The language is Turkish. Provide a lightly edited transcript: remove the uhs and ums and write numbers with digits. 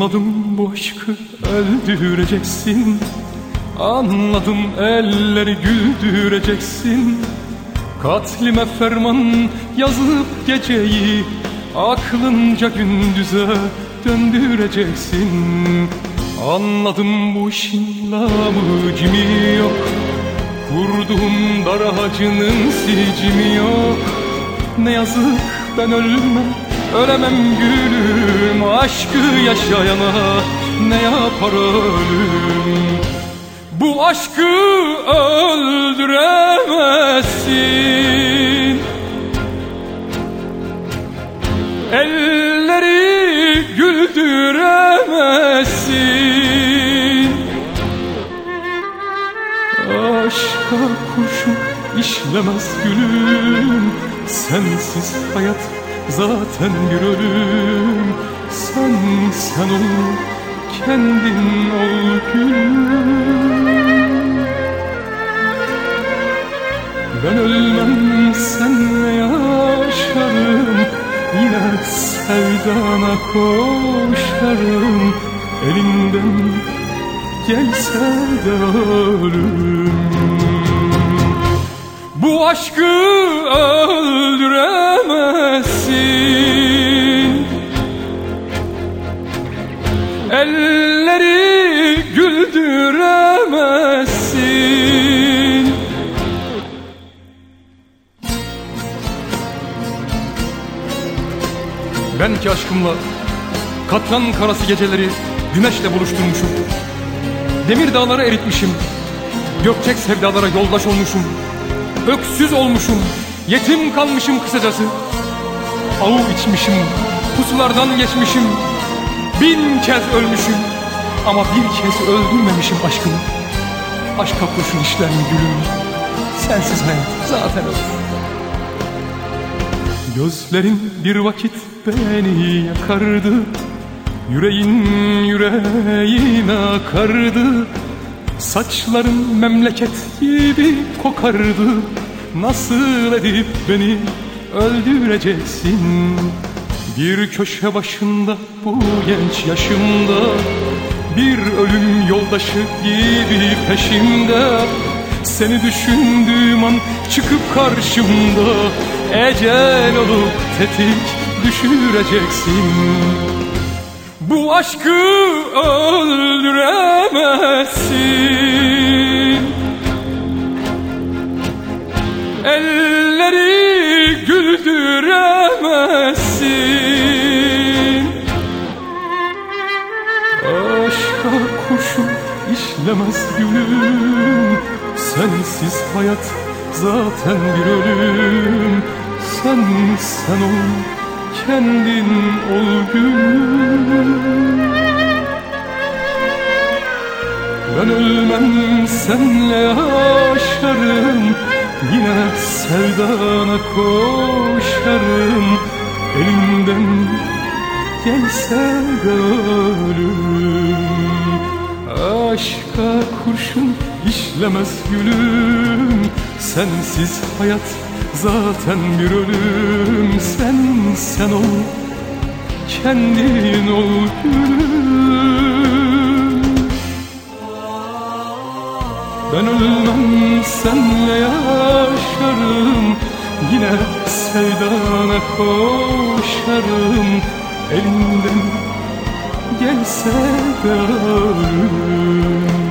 Anladım bu aşkı öldüreceksin. Anladım elleri güldüreceksin. Katlime ferman yazıp geceyi aklınca gündüze döndüreceksin. Anladım bu işin lamı cimi yok. Kurduğum dar ağacının sicimi yok. Ne yazık ben ölemem gülüm. Aşkı yaşayana ne yapar ölüm. Bu aşkı öldüremezsin. Elleri güldüremezsin. Aşka kurşun işlemez gülüm. Sensiz hayat zaten bir ölüm. Sen ol, kendin ol gülüm. Ben ölmem senle yaşarım. Yine sevdana koşarım. Elinden gelse de ölüm. Bu aşkı öldüremezsin. Elleri güldüremezsin. Ben ki aşkımla katran karası geceleri güneşle buluşturmuşum. Demir dağları eritmişim. Gökçek sevdalara yoldaş olmuşum. Öksüz olmuşum, yetim kalmışım kısacası. Avu içmişim, pusulardan geçmişim. 1000 kez ölmüşüm ama bir kez öldürmemişim aşkımı. Aşka kurşun işler mi gülüm? Sensiz hayat zaten ölür. Gözlerin bir vakit beni yakardı. Yüreğin yüreğime akardı. Saçların memleket gibi kokardı. Nasıl edip beni öldüreceksin? Bir köşe başında bu genç yaşımda, bir ölüm yoldaşı gibi peşimde. Seni düşündüğüm an çıkıp karşımda, ecel olup tetik düşüreceksin. Bu aşkı öldüremezsin. Elleri güldüremezsin. Aşka kurşun işlemez gülüm. Sensiz hayat zaten bir ölüm. Sen ol, kendin ol gülüm. Ben ölmem senle yaşarım. Yine sevdana koşarım. Elimden gelse de ölüm. Aşka kurşun işlemez gülüm. Sensiz hayat zaten bir ölüm. Sen ol, kendin ol gülüm. Ben ölmem senle yaşarım. Yine sevdana koşarım. Elimden gelse de ölüm.